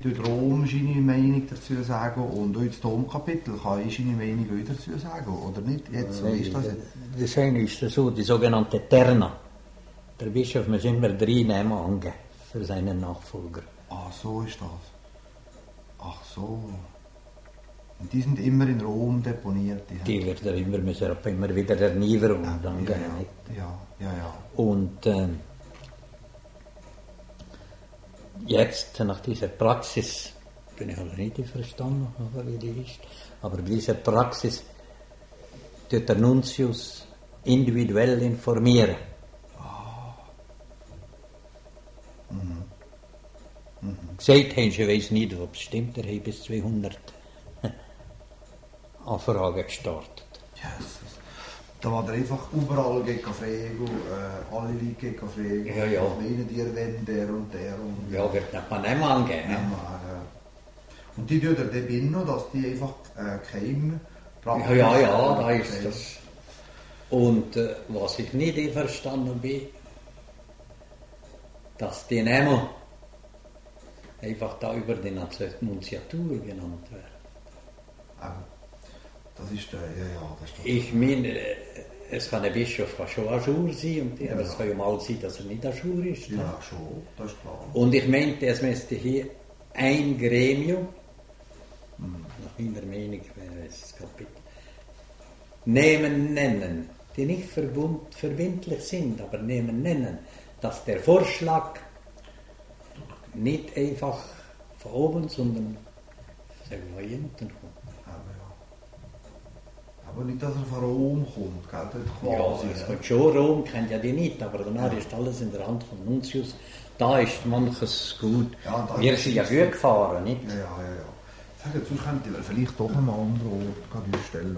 dort Rom seine Meinung dazu sagen und auch das Domkapitel kann ich seine Meinung auch dazu sagen, oder nicht? Jetzt, so ist das jetzt. Das eine ist so, die sogenannte Terna. Der Bischof muss immer 3 Namen angeben für seinen Nachfolger. Ah, so ist das. Ach so. Und die sind immer in Rom deponiert. Die wird er immer, muss er immer wieder erneuern und angeben. Ja. Und jetzt, nach dieser Praxis, bin ich aber nicht verstanden, wie die ist, aber diese Praxis tut der Nuntius individuell informieren. Gesagt haben sie, weiss nicht, ob es stimmt, er hat bis 200 Anfragen gestartet. Jesus. Da war er einfach überall gegen fragen, alle Leute gegen fragen. Ja. Meinen die erwähnen, der und der. Und Ja, wird nicht mal nicht mal angeben. ja. Und die tun dann binnen, dass die einfach kein praktisch... Ja, da ist das. Und was ich nicht verstanden bin, dass die Namen einfach da über die Nunziatur genannt werden. Das ist der, das ist Ich meine, es kann ein Bischof schon à jour sein, aber es kann ja mal sein, dass er nicht à jour ist. Ja, schon, das ist klar. Und ich meinte, es müsste hier ein Gremium, nach meiner Meinung wäre es das Kapitel, nennen, die nicht verbindlich sind, aber nennen, dass der Vorschlag nicht einfach von oben, sondern von unten kommt. Aber nicht, dass er von Rom kommt, gell? Quasi, Ja, es kommt schon, Rom kennt ja die nicht, aber danach ist alles in der Hand von Nuntius. Da ist manches gut. Ja, wir sind ja gut gefahren, nicht? Ja. Sag jetzt, sonst könnte ich vielleicht doch einen anderen Ort stellen.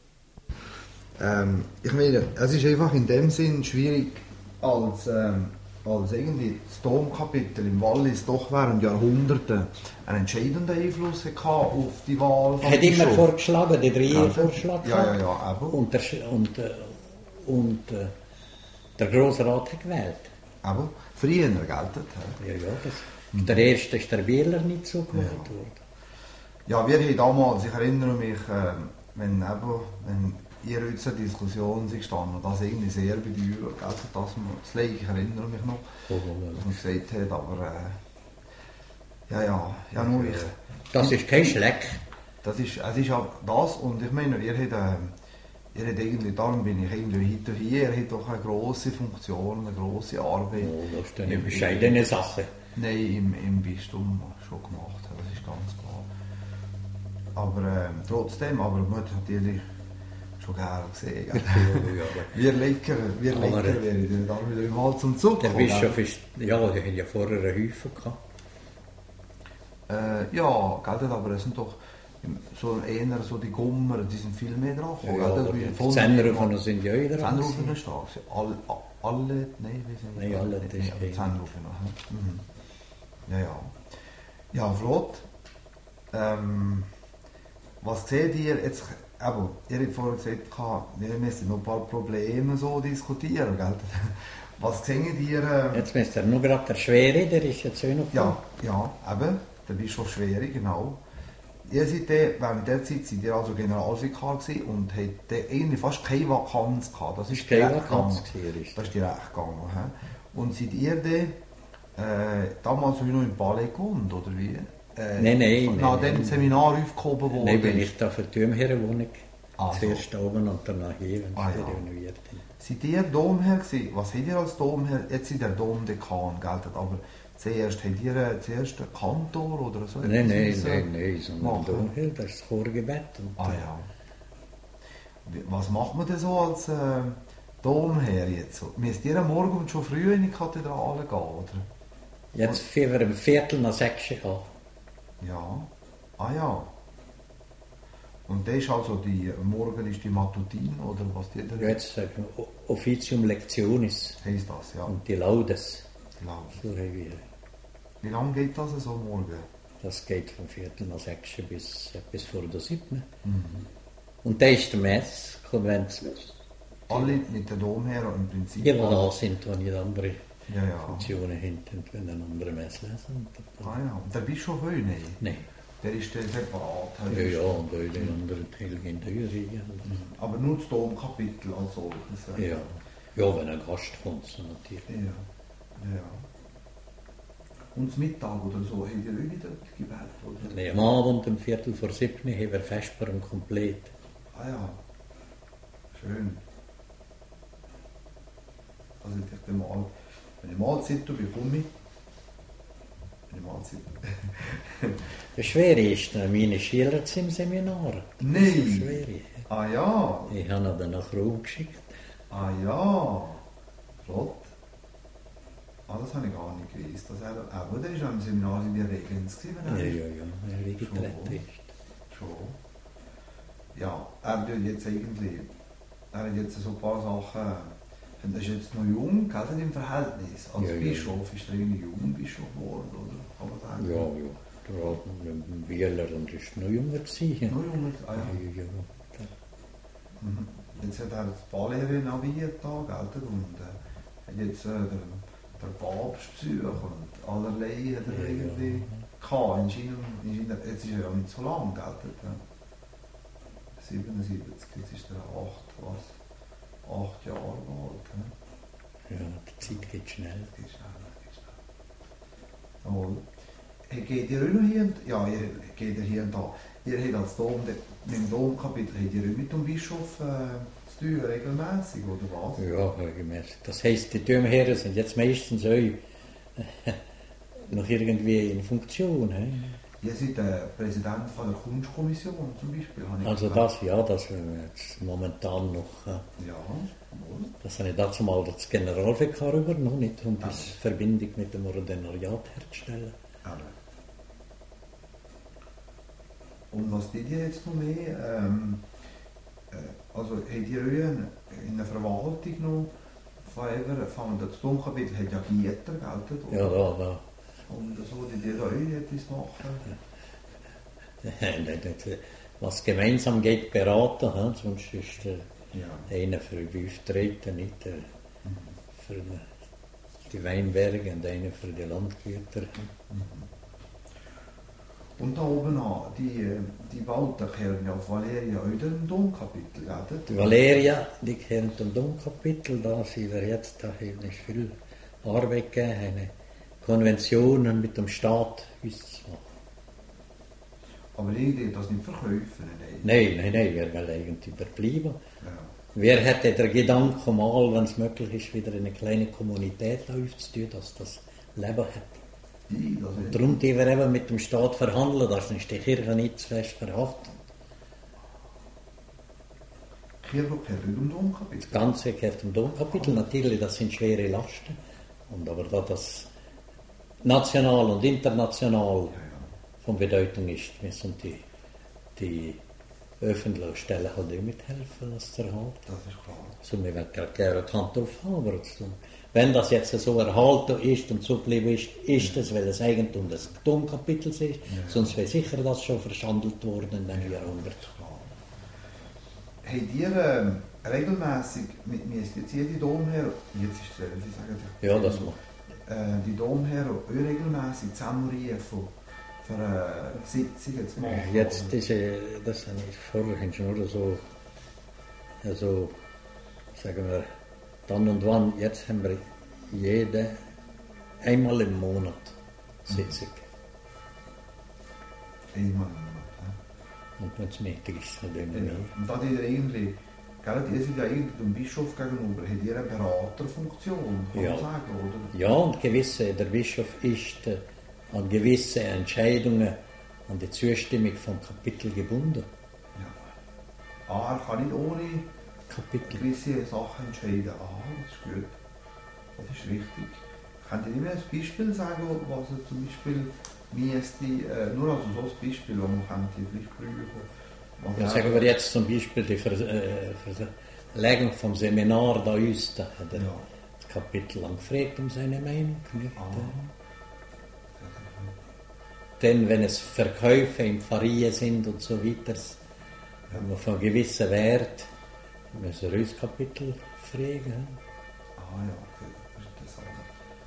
Ich meine, es ist einfach in dem Sinn schwierig, als irgendwie das Domkapitel im Wallis doch während Jahrhunderten einen entscheidenden Einfluss hatte auf die Wahl von Er hat immer vorgeschlagen, die 3 Vorschläge. Ja, eben. Und der Grosse Rat hat gewählt. Aber früher geltet. Ja. Der erste ist der Bieler nicht so gewählt worden. Ja, wir haben damals, ich erinnere mich, wenn ihr jetzt eine Diskussion gestanden das irgendwie sehr bedeutet, das Leid, ich erinnere mich noch, was man gesagt hat, aber nur ich. Das ist kein Schleck. Es ist ja das, und ich meine, ihr habt irgendwie, darum bin ich irgendwie heute hier, ihr habt doch eine grosse Funktion, eine grosse Arbeit. Oh, das ist eine bescheidene Sache. Nein, im Bistum schon gemacht, das ist ganz klar. Aber trotzdem, aber man hat natürlich schon gerne gesehen. Wir lecker werden dann wieder mal zum Zug kommen. Der Bischof ist, der hat ja vorher einen Häufen gehabt. Aber es sind doch so eher so die Gummer, die sind viel mehr drauf. Die Zehnerrufen sind ja wieder drauf. Zehnerrufen stark. Alle, nein, wir sind nicht. Nein, alle, das ist Zehnerrufen. Ja, flott. Was seht ihr jetzt? Aber ihr habt vorhin gesagt, wir müssen noch ein paar Probleme so diskutieren, gell? Was seht ihr? Jetzt müsst ihr nur gerade der Schwere, der ist jetzt auch noch Ja, eben, der Bischof Schwere, genau. Ihr seid während der Zeit seid ihr also Generalvikar gewesen und habt irgendwie fast keine Vakanz gehabt. Das ist keine Vakanz gewesen. Das ist direkt gegangen. Und seid ihr damals noch im Palais gewohnt, oder wie? Nein. Nach dem Seminar aufgehoben worden? Nein, bin ich da für die Domherrenwohnung. Zuerst oben und danach hier, wenn ich renoviert bin. Seid ihr Domherr gewesen? Was habt ihr als Domherr? Jetzt seid ihr Domdekan, geltet, aber zuerst habt ihr einen Kantor oder so? Nein, sondern Domherr, das ist das Chorgebet. Was macht man denn so als Domherr jetzt? Müsst ihr am Morgen schon früh in die Kathedrale gehen, oder? Jetzt für ein Viertel nach 6 Uhr. Ja. Und das ist also morgen ist die Matutin, oder was die da? Jetzt Officium Lectionis. Heisst das, ja. Und die Laudes. So wie lange geht das so morgen? Das geht von Viertel nach 6 bis vor der 7. Und da ist der Mess, Konventsmess. Alle mit der Domherr im Prinzip? Ja, da sind, wenn nicht andere Funktionen hinten, wenn ein anderer Mess lesen. Ah ja, und der Bischof will nicht? Nein. Der ist dann separat. Ja, und auch den anderen Teil gehen da rein. Aber nur das Domkapitel als solches. Ja. Ja, wenn ein Gast kommt, so natürlich. Ja. Und zum Mittag oder so, habt ihr auch wieder gebetet? Oder? Nein, am Abend um 6:45 haben wir Vesper komplett. Ah ja, schön. Also ich dachte mal, wenn ich Mahlzeit bekomme, Das Schwere ist, meine Schüler sind im Seminar. Nein! Das ist schwer. Ah ja! Ich habe ihn dann nach Rom geschickt. Ah ja! Flott. Ah, das habe ich gar nicht gewusst. Aber der ist auch im Seminar in der Regens gewesen. Ja, wie getreten ist. Schon. Ja, er hat jetzt so ein paar Sachen. Er ist jetzt noch jung, gell, im Verhältnis. Als Bischof ist er irgendwie jung Bischof geworden, oder? Kann man sagen? Ja. Der Wieler und ist noch jünger gewesen. Noch jünger? Ah ja. Jetzt hat er das Ballerien navigiert da, gell, und hat jetzt der Papst besucht und allerlei hat er irgendwie gehabt. Jetzt ist er ja nicht so lang, gell, 77, jetzt ist er 8 Jahre alt. Ja, die Zeit geht schnell. Oh. Geht ihr auch noch hier? Ja, ihr geht hier und da. Ihr habt als Dom, mit dem Domkapitel, habt ihr auch mit dem Bischof zu tun, regelmäßig, oder was? Ja, regelmäßig. Das heisst, die Domherren sind jetzt meistens auch noch irgendwie in Funktion. Ihr seid der Präsident von der Kunstkommission zum Beispiel. Also das wir jetzt momentan noch. Ja, das habe ich dazu mal das Generalvikar übernommen, um die Verbindung mit dem Ordinariat herzustellen. Und was tut ihr jetzt noch mehr? Also habt ihr euch in der Verwaltung noch von das Domkapitel hat ja Gieter, gell? Ja, da. Und so, die da auch etwas machen? Was gemeinsam geht, beraten, sonst ist einer für die Auftreten, nicht für die Weinberge und einer für die Landgüter. Und da oben an, die Bauten gehören ja auf Valeria auch dem Domkapitel, gell? Die Valeria, die gehören zum Domkapitel, da sind wir jetzt, da hat nicht viel Arbeit gegeben, Konventionen mit dem Staat auszumachen. Aber irgendwie das nicht verkaufen? Nein, wir wollen eigentlich überbleiben. Ja. Wer hätte der Gedanke mal, wenn es möglich ist, wieder eine kleine Kommunität aufzutun, dass das Leben hat. Und darum die wir eben mit dem Staat verhandeln, dass nicht die Kirche nicht zu fest verhaftet. Die Kirche gehört im Domkapitel? Das Ganze gehört im Domkapitel. Natürlich, das sind schwere Lasten. Aber da das national und international von Bedeutung ist, müssen die öffentlichen Stellen halt auch mithelfen, das zu erhalten. Das ist klar. Also wir werden gerne Hand drauf haben, aber wenn das jetzt so erhalten ist und so geblieben ist es, weil es Eigentum des Domkapitels ist, sonst wäre sicher das schon verschandelt worden in den Jahrhunderten. Habt ihr regelmäßig, müsst jetzt jede Domherr, jetzt ist es, wie sagen die? Ja, das macht. Die Domherr auch regelmäßig zusammenrufen, für Sitzungen zu machen? Jetzt das habe ich vorhin schon oder so, also sagen wir, dann und wann, jetzt haben wir einmal im Monat Sitzung. Einmal im Monat, Und wenn es Mittag ist, dann immer mehr. Und da ihr irgendwie, ihr seid ja irgendwie dem Bischof gegenüber, habt ihr eine Beraterfunktion, kann man sagen, oder? Ja, und der Bischof ist an gewisse Entscheidungen, an die Zustimmung vom Kapitel gebunden. Ja. Er kann nicht ohne Kapitel gewisse Sachen entscheiden. Das ist gut. Das ist richtig. Könnt ihr mir ein Beispiel sagen, was er zum Beispiel müsste, nur also so ein Beispiel, wo man könnte vielleicht brauchen? Ja, sagen wir jetzt zum Beispiel die Verlegung vom Seminar da uns, da hat er das Kapitel lang gefragt um seine Meinung. Denn wenn es Verkäufe in Pfarrien sind und so weiter, wenn man von gewissen Wert, müssen wir uns Kapitel fragen. Ja, okay, das ist interessant.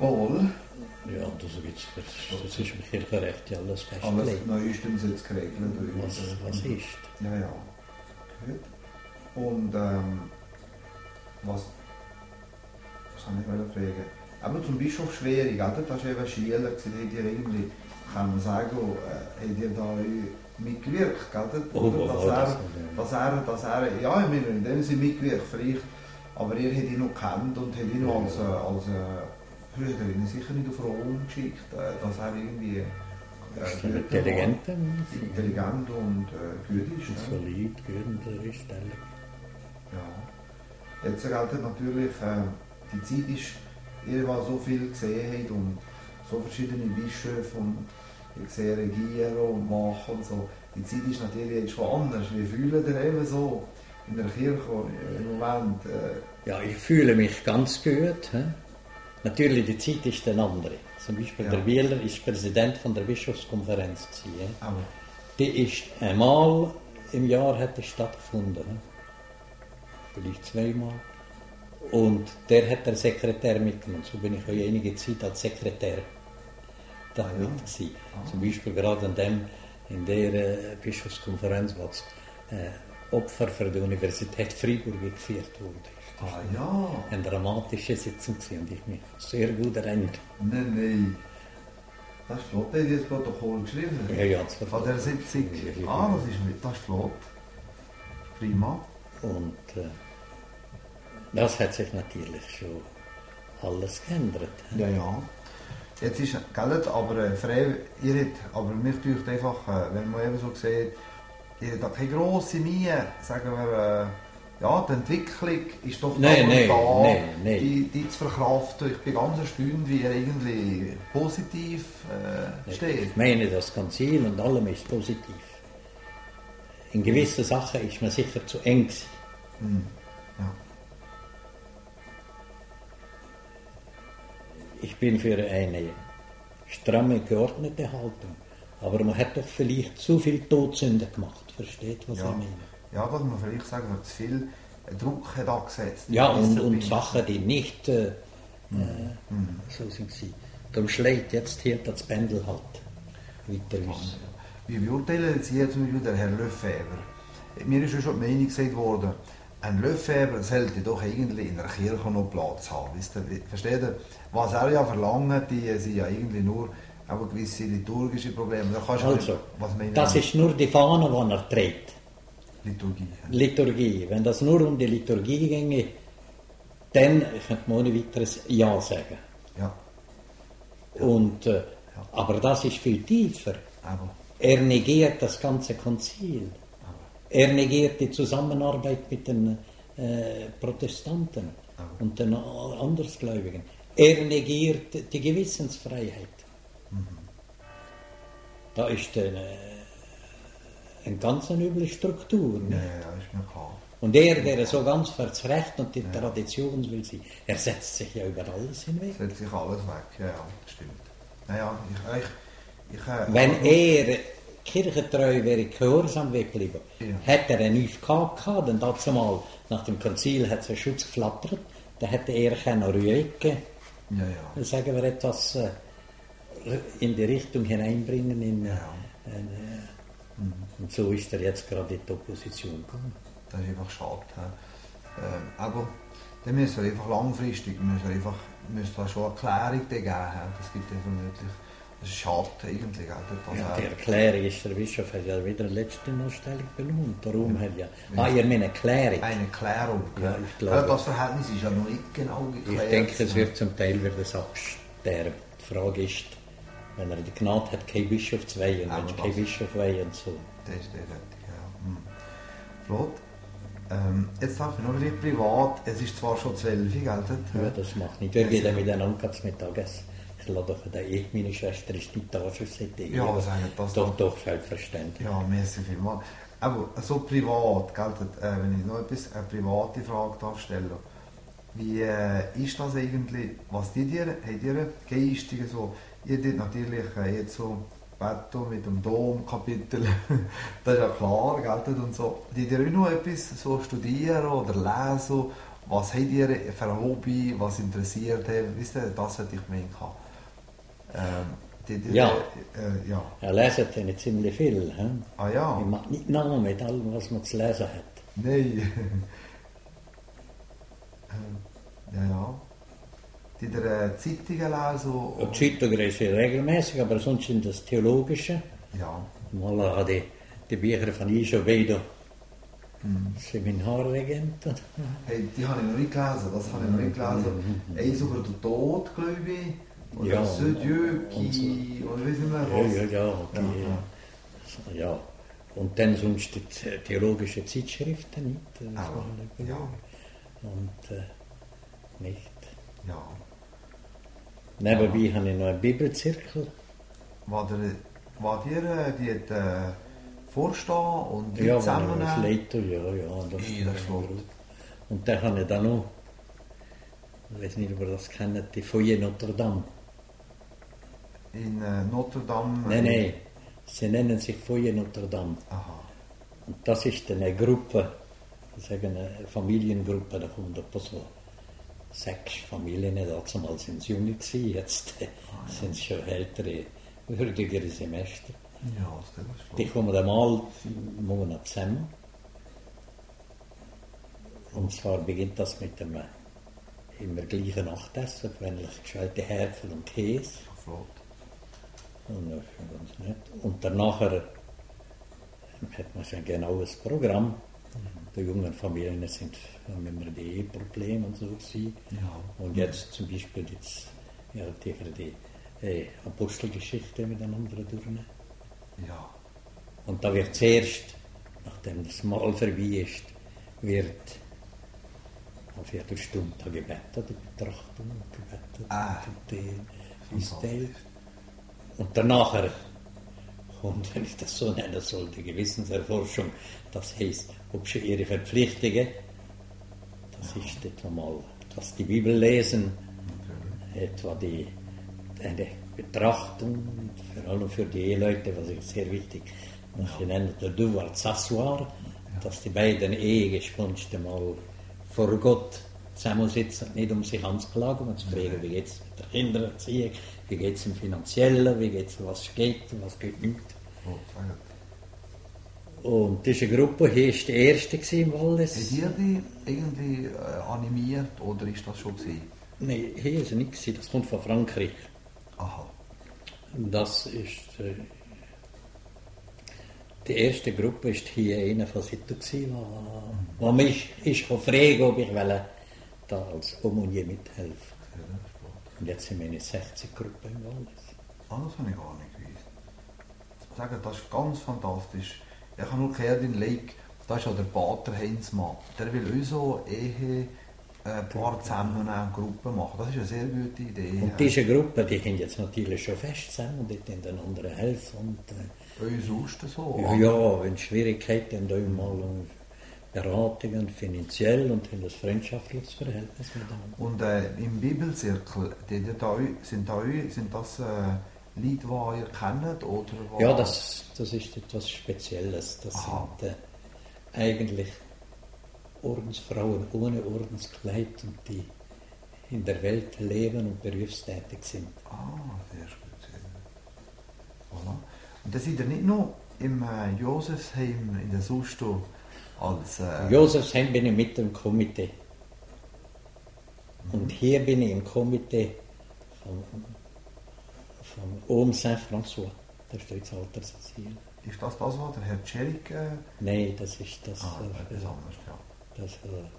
Wohl. Ja, das ist im Kirchenrecht ja alles Alles festgelegt. neuestens jetzt geregelt. Was ist? Ja, ja. Gut. Und was soll ich fragen? Aber zum Bischof schwierig, oder? Das war eben Schüler, die irgendwie, kann man sagen, habt ihr da mitgewirkt, oder? Dass er, ja, ich meine, in dem Sinne mitgewirkt, vielleicht, aber ihr habt ihn noch gekannt und habt ihn noch als früher hat ihn sicher nicht auf Rom geschickt, dass er irgendwie Intelligent und gut ist. Solid, gut ist. Ja. Jetzt gilt natürlich, die Zeit ist, ihr was so viel gesehen habt und so verschiedene Bischöfe und ich sehe regieren und machen und so. Die Zeit ist natürlich jetzt schon anders. Wie fühlt ihr eben so in der Kirche im Moment? Ja, ich fühle mich ganz gut. He? Natürlich, die Zeit ist eine andere. Zum Beispiel der Wieler ist Präsident von der Bischofskonferenz. Die ist einmal im Jahr hat stattgefunden. Vielleicht zweimal. Und der hat der Sekretär mitgenommen. So bin ich auch einige Zeit als Sekretär da mit gewesen. Zum Beispiel gerade in der Bischofskonferenz, wo das Opfer für die Universität Freiburg geführt wurde. Eine dramatische Sitzung und ich mich sehr gut erinnere. Nein. Das ist flott, hat das Protokoll geschrieben? Ja, das von der Sitzung. Das ist flott. Prima. Und das hat sich natürlich schon alles geändert. Ja. Jetzt ist, gell, aber Frau, aber mich dünkt einfach, wenn man eben so sieht, ihr habt keine grosse Mühe, sagen wir, die Entwicklung ist doch da, die zu verkraften. Ich bin ganz erstaunt, wie ihr irgendwie positiv steht. Ich meine, das Konzil und allem ist positiv. In gewissen Sachen ist man sicher zu eng gewesen. Ja. Ich bin für eine stramme, geordnete Haltung. Aber man hat doch vielleicht zu viel Todsünde gemacht. Versteht, was ich meine? Ja, dass man vielleicht sagen, dass zu viel Druck hat angesetzt. Ja, und Sachen, die nicht so sind. Darum schlägt jetzt hier das Pendel halt weiter aus. Wie beurteilen Sie zum Beispiel den Herrn Lefebvre? Mir ist ja schon die Meinung gesagt worden, ein Lefebvre sollte doch eigentlich in der Kirche noch Platz haben. Versteht ihr? Was er ja verlangt, die sind ja irgendwie nur auch gewisse liturgische Probleme. Das ist nur die Fahne, die er trägt. Liturgie. Wenn das nur um die Liturgie ginge, dann könnte man ohne weiteres Ja sagen. Ja. Und, aber das ist viel tiefer. Er negiert das ganze Konzil. Er negiert die Zusammenarbeit mit den Protestanten und den Andersgläubigen. Er negiert die Gewissensfreiheit. Da ist eine ganz üble Struktur. Ja, ist mir klar. Und der so ganz für das Recht und die Tradition will sein, er setzt sich ja über alles hinweg. Setzt sich alles weg, ja, stimmt. Naja, wenn er kirchentreu wäre, gehorsam geblieben, hätte er einen UFK gehabt, denn dazu mal nach dem Konzil hat es einen Schutz geflattert, dann hätte er Ruhige, sagen wir etwas in die Richtung hineinbringen. Und so ist er jetzt gerade in die Opposition gekommen. Das ist einfach schade. Aber dann müssen wir einfach langfristig müssen schon eine Erklärung geben. Das gibt vermutlich. Das ist schade eigentlich. Die Erklärung ist, der Bischof hat ja wieder eine letzte Stellung belohnt. Darum hat ihr meine Erklärung. Eine Erklärung. Ja, ich glaube, das Verhältnis ist ja noch nicht genau geklärt. Ich denke, es wird zum Teil wieder absterben. Die Frage ist, wenn er die Gnade hat, kein Bischof zu weihen, wenn er kein Bischof weihen so. Das ist definitiv, Flott. Jetzt darf ich noch ein bisschen privat. Es ist zwar schon 12 Uhr, gell? Ja, das macht nicht. Wir gehen miteinander zum Mittagessen. Ich lade doch meine Schwester ist die Tage seitdem. Ja, sagen das doch selbstverständlich. Ja, merci vielmals. Aber so privat, gell? Wenn ich noch eine private Frage darf stellen. Wie ist das eigentlich? Was habt ihr geistige so? Ihr habt natürlich jetzt so Beto mit dem Domkapitel, das ist ja klar, gell? Und so. Die ihr auch noch etwas so studieren oder lesen, Was habt ihr für ein Hobby, was interessiert? Wisst ihr, das hätte ich gemeint. Ja. Ja. Er lesen ja nicht ziemlich viel. He? Ah ja. Ich mache nicht nach mit allem, was man zu lesen hat. Nein. Ja. Die Zeitungen lesen? Die Zeitung lese ich regelmäßig, aber sonst sind das Theologische. Ja. Mal habe die Bücher von Isho Bedo, Seminarregent. Hey, die habe ich noch nicht gelesen, das habe ich noch nicht gelesen. Eins über den Tod, glaube ich. Oder Ja, Södieu, oder weiß nicht mehr was. Ja. Ja. Und dann sonst die theologische Zeitschriften nicht. Ja. Und nicht. Ja. Nebenbei habe ich noch einen Bibelzirkel. War ihr die vorstehen und die Ja, zusammen? als Leiter, ja. Das ist flott. Und dann habe ich dann noch, ich weiß nicht, ob ihr das kennt, die Foyer Notre Dame. In Notre Dame? Nein, sie nennen sich Foyer Notre Dame. Aha. Und das ist eine Gruppe, eine Familiengruppe, da kommen etwa so 6 Familien, damals sind es junge gewesen, jetzt sind es schon ältere, würdigere Semester. Ja, das ist flott. Die kommen einmal im Monat zusammen. Und zwar beginnt das mit dem immer gleichen Nachtessen, gewöhnlich geschälte Häpfel und Käse. Flott. Und das ist ganz nett. Und danach hat man schon ein genaues Programm. Die jungen Familien haben immer die Eheprobleme und so gewesen. Ja. Und jetzt zum Beispiel die Apostelgeschichte miteinander durchnehmen. Ja. Und da wird zuerst, nachdem das Mahl vorbei ist, wird eine Viertelstunde gebetet, die Betrachtung gebetet. Und die Feistteil. Und danach kommt, wenn ich das so nennen soll, die Gewissenserforschung. Das heisst, ob schon ihre Verpflichtungen, das ist etwa mal, etwas die Bibel lesen, etwa eine Betrachtung, vor allem für die Eheleute, was ich sehr wichtig, was sie nennen, der Devoir s'asseoir, dass die beiden Ehegesponste mal vor Gott zusammensitzen, nicht um sich anzuklagen und zu fragen, wie geht es mit der Kindererziehung, wie geht es im Finanziellen, wie geht's, was geht nicht. Und diese Gruppe hier war die erste im Wallis. Habt ihr die irgendwie animiert oder ist das schon gewesen? Nein, hier war es nicht, das kommt von Frankreich. Aha. Das ist die erste Gruppe ist hier einer von Sitte gewesen, wo mich fragen, ob ich da als Aumonier mithelfen. Und jetzt sind wir in 60 Gruppen im Wallis. Das habe ich gar nicht gewusst. Ich sage, das ist ganz fantastisch. Ich habe nur gehört in Leik, da ist ja der Pater Heinzmann. Der will auch so Paar zusammen eine Gruppe machen. Das ist eine sehr gute Idee. Und diese Gruppe, die haben jetzt natürlich schon fest zusammen und die den anderen helfen. Und, sonst so? Ja, wenn Schwierigkeiten haben, mal Beratungen finanziell und haben das freundschaftliches Verhältnis miteinander. Und im Bibelzirkel, sind das Leute, die ihr kennt? Oder ja, das ist etwas Spezielles. Das sind eigentlich Ordensfrauen ohne Ordenskleid und die in der Welt leben und berufstätig sind. Sehr speziell. Voilà. Und das seid ihr nicht nur im Josefsheim in der Susto als... Josefsheim bin ich mit dem Komitee. Und hier bin ich im Komitee von Homme Saint-François, das ist das Altersasyl. Ist das, was der Herr Tscherik... Nein, das ist das... das ist anders, ja. Das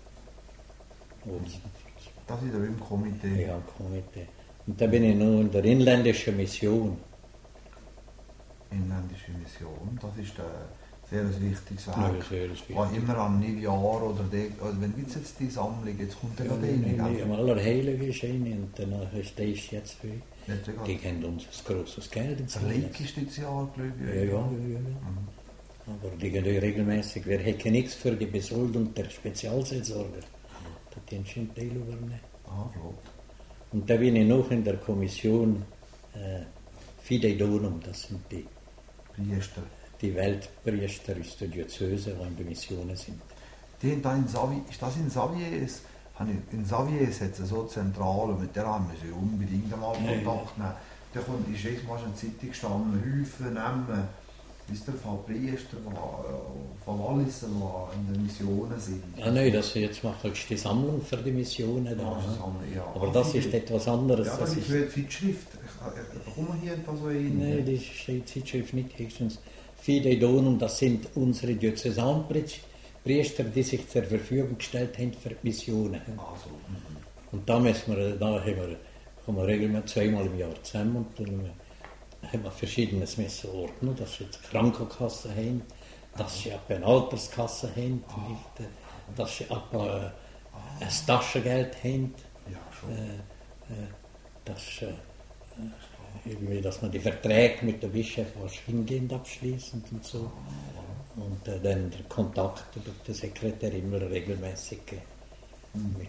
Das ist im Komitee. Ja, im Komitee. Und da bin ich noch in der inländischen Mission. Inländische Mission, das ist sehr ein wichtiges Werk. Ja, sehr wichtig. Immer am Neujahr oder wenn gibt es jetzt die Sammlung, jetzt kommt ja gerade eine. Am Allerheiligen ist eine und danach ist der jetzt für. Die kennen uns ein grosses Geld ins Der Leik ist dieses Jahr, glaube ich. Ja. Aber die gehen regelmäßig. Wir hätten nichts für die Besoldung der Spezialseelsorger. Das den schon Teil übernehmen. Gut. Und da bin ich noch in der Kommission Fidei Donum, das sind die Priester. Die Weltpriester aus der Diözese, die in der Mission sind. Die da in Savi, ist das in Savies? in Savies hat es so zentral und mit der haben wir unbedingt einmal Kontakt nehmen. Da ist jetzt mal in der Zeitung gestanden, Häufen nehmen, ist der Fall Priester, die von Walliser, die in den Missionen sind. Nein, das jetzt macht die Sammlung für die Missionen da. Ja. Aber das ist etwas anderes. Ja, das ist die Zeitschrift. Warum hier da so ein? Nein, das ist die Zeitschrift nicht. Höchstens Fidei Donum, das sind unsere Diözesanpriester, die sich zur Verfügung gestellt haben für die Missionen. Also, und da kommen wir regelmäßig zweimal im Jahr zusammen und dann haben wir verschiedene Messenordner, dass sie jetzt Krankenkassen haben, dass sie eine Alterskasse haben, dass sie ein Taschengeld haben, dass man die Verträge mit den Bischöfen hingehend abschließen und so. Und dann der Kontakt durch den Sekretär immer regelmäßig mit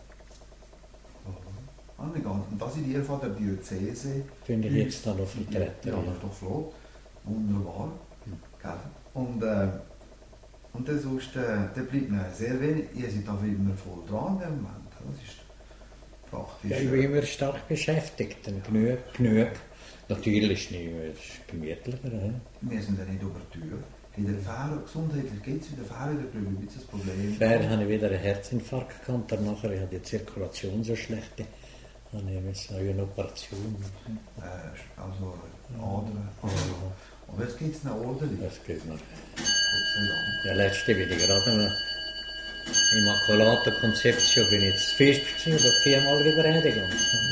und das in jedem Fall der Diözese. Finde ich jetzt da noch vertreten. Ja, das ist doch flott. Wunderbar. Und dann sonst, da bleibt mir sehr wenig. Ihr seid aber immer voll dran im Moment. Das ist praktisch. Ja, ich bin immer stark beschäftigt. Genug. Natürlich nicht gemütlicher. Wir sind ja nicht über die Tür. In der Fehler, gesundheitlich geht es wieder Fehler drüber, wie ist das Problem? Vorher habe ich wieder einen Herzinfarkt gehabt, danach habe ich die Zirkulation so schlecht. Dann habe ich eine Operation. Also Adern. Aber jetzt geht es noch ordentlich. Das geht noch. Gott sei Dank. Ja, letzte wieder gerade Immaculata Conceptio bin ich jetzt fest gewesen, oder 4-mal Überredigung.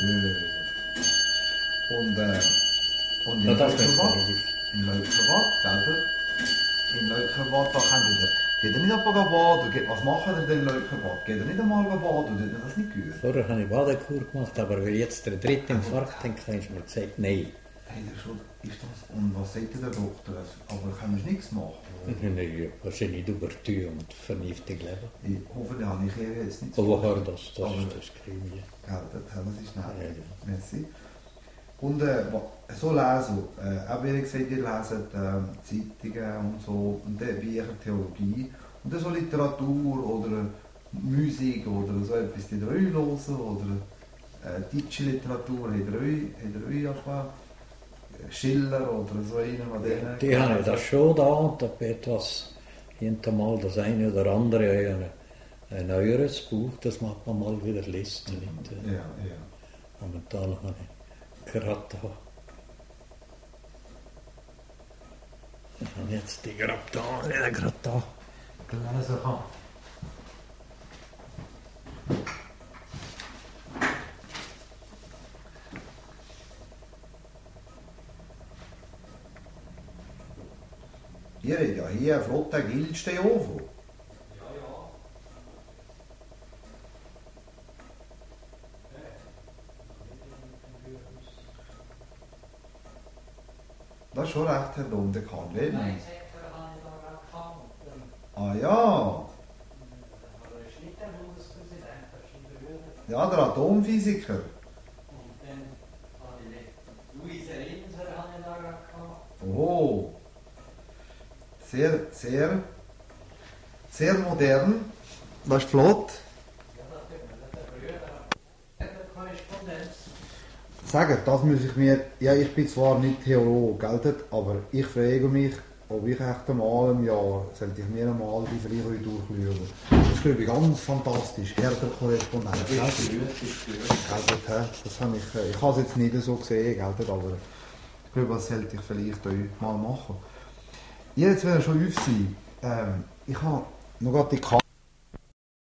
Und in Leukerwatt, gell? In Leukerwatt, da könnt ihr geht ihr nicht einmal baden? Was machen ihr denn in Leukerwatt? Geht ihr nicht einmal baden? Oder das nicht gehört? Vorher habe ich Badekur gemacht, aber weil jetzt der dritte Infarkt hat, habe ich mir gesagt, nein. Hey, ist das? Und was sagt der Doktor? Aber können wir nichts machen? Nein, wahrscheinlich über die Tür und vernünftig leben. Ich hoffe, da habe ich jetzt nicht so. Woher das kriegen wir? Ja, das ist nett. Ja. Merci. Und so lesen, auch wie gesagt, ihr leset Zeitungen und so, und dann Bücher, Theologie, und dann so Literatur oder Musik oder so etwas, die ihr hören, oder deutsche Literatur, habt ihr euch Schiller oder so einen von denen? Die habe ich das schon da, und da etwas, hintermal das eine oder andere, ein neueres Buch, das man mal wieder liest. Ja. Momentan habe ich gerade da. Ich habe jetzt die gerade da gelesen habe. Ihr habt ja hier einen flotten Gildstehofen. Das ist schon recht, Herr Dom, der kann leben. Nein, Sektor habe ich da gerade gehabt. Ah ja. Das ist nicht der Bundespräsident, das ist ein Berührer. Ja, der Atomphysiker. Und dann habe ich Luise Linser habe ich da gerade gehabt. Oh. Sehr modern. Das ist flott. Ja, das tut mir nicht der Berührer. Der Korrespondenz. Sagen, das muss ich mir, ja, ich bin zwar nicht Theologe, aber ich frage mich, ob ich echt einmal im Jahr, sollte ich mir einmal die Freirede durchschauen. Das ist, glaube ich, ganz fantastisch. Herder-Korrespondenz. Das habe ich habe es jetzt nicht so gesehen, aber ich glaube, das sollte ich vielleicht euch mal machen. Jetzt werden schon 5 sein. Ich habe noch gerade die Karte.